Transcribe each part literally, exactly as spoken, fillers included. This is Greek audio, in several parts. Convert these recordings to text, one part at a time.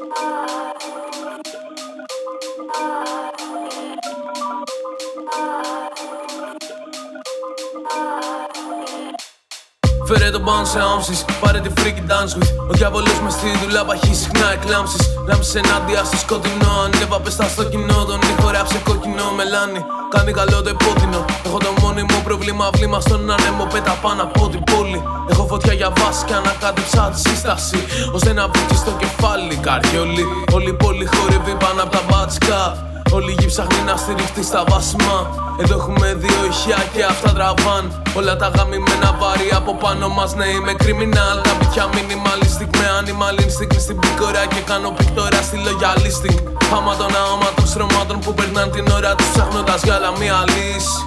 Φέρε τον πάνω σε άμψεις, πάρε τη freaky dance with. Ο διάβολος μες στη δουλειά παχύ συχνά εκλάμψεις. Λάμψεις ενάντια στο σκοτεινό, ανέβα πες στο κοινό. Τον ήχο ράψε κόκκινο μελάνι, κάνει καλό το υπόδεινο. Έχω το μόνιμο πρόβλημα, βλήμα στον άνεμο, πέτα πάνω από την πόλη. Έχω φωτιά για βάση και ανακάτεψα τη σύσταση, ώστε να βγει στο κεφάλι καριόλι. Όλη η πόλη χορεύει πάνω από τα μπάτσικα. Όλη η γη ψάχνει να στηριχτεί στα βάσιμα. Εδώ έχουμε δύο ηχεία και αυτά τραβάν. Όλα τα γαμημένα βάρη από πάνω μας, ναι είμαι criminal. Τα πιτιά minimalistic με animal instinct. Στην πικορά και κάνω πικτορά στη loyalistic. Άμα των αόματων στρωμάτων που περνάν την ώρα τους ψάχνοντας για άλλα μία λύση.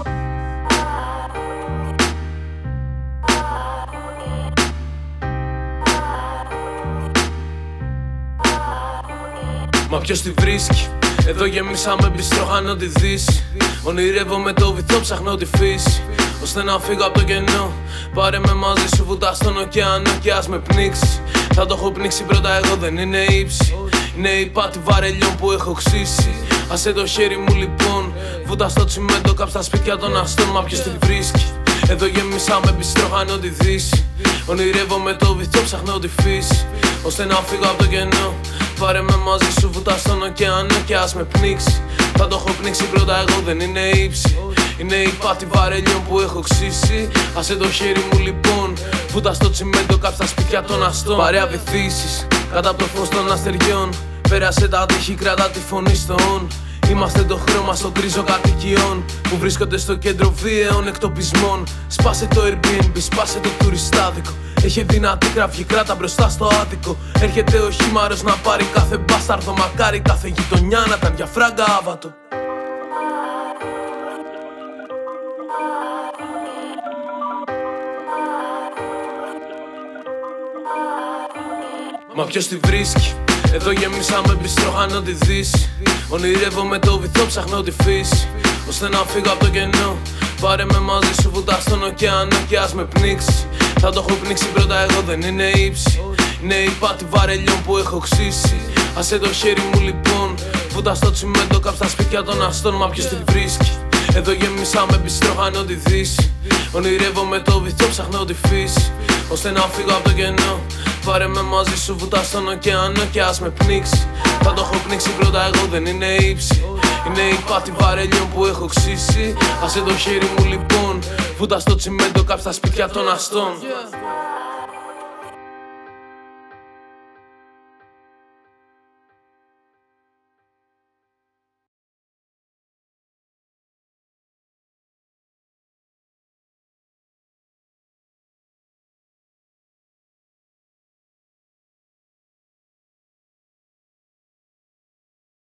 Μα ποιος τη βρίσκει? Εδώ γεμίσαμε μπιστρό, χάνω τη δύση. Ονειρεύομαι το βυθό, ψάχνω τη φύση, ώστε να φύγω από το κενό. Πάρε με μαζί σου, βουτά στον ωκεανό και ας με πνίξει. Θα το έχω πνίξει πρώτα εγώ, δεν είναι ύψη. Είναι η πάτη βαρελιών που έχω ξύσει. Άσε το χέρι μου λοιπόν, βούτα στο τσιμέντο, κάψ' τα σπίτια των αστών. Μα ποιος τη βρίσκει? Εδώ γεμίσαμε μπιστρό, χάνω τη δύση. Ονειρεύομαι το βυθό, ψάχνω τη φύση, ώστε να φύγω από το κενό. Πάρε με μαζί σου, βουτά στον ωκεανό και ας με πνίξει. Θα το έχω πνίξει πρώτα εγώ, δεν είναι ύψη. Είναι η πάτη βαρελιών που έχω ξύσει. Άσε το χέρι μου λοιπόν, βούτα στο τσιμέντο, κάψ' τα σπίτια των αστών. Παρέα βυθίσεις, κάτω από το φως των αστεριών. Πέρασε τα τείχη, κρατά τη φωνή στο on. Είμαστε το χρώμα στο κρίζο κατοικιών που βρίσκονται στο κέντρο βίαιων εκτοπισμών. Σπάσε το Airbnb, σπάσε το τουριστάδικο. Έχει δυνατή κραυγή, κράτα μπροστά στο άτικο. Έρχεται ο χήμαρος να πάρει κάθε μπάσταρδο. Μακάρι κάθε γειτονιά να ήταν για φράγκα άβατο. Μα ποιος τη βρίσκει? Εδώ γεμίσαμε μπιστρό, χάνω τη δύση. Ονειρεύομαι το βυθό, ψάχνω τη φύση, ώστε να φύγω από το κενό. Πάρε με μαζί σου, βουτά στον ωκεανό και ας με πνίξει. Θα το έχω πνίξει πρώτα εγώ, δεν είναι ύψη. Είναι η πάτη βαρελιών που έχω ξύσει. Άσε το χέρι μου λοιπόν, βούτα στο τσιμέντο, κάψ' τα σπίτια των αστών. Μα ποιος τη βρίσκει? Εδώ γεμίσαμε μπιστρό, χάνω τη δύση. Ονειρεύομαι το βυθό, ψάχνω τη φύση, ώστε να φύγω από το κενό. Πάρε με μαζί σου, βουτά στον ωκεανό και ας με πνίξει. Θα το έχω πνίξει πρώτα εγώ, δεν είναι ύψη. Είναι η πάτη βαρελιών που έχω ξύσει. Άσε το χέρι μου λοιπόν, βούτα στο τσιμέντο, κάψ' τα σπίτια των αστών.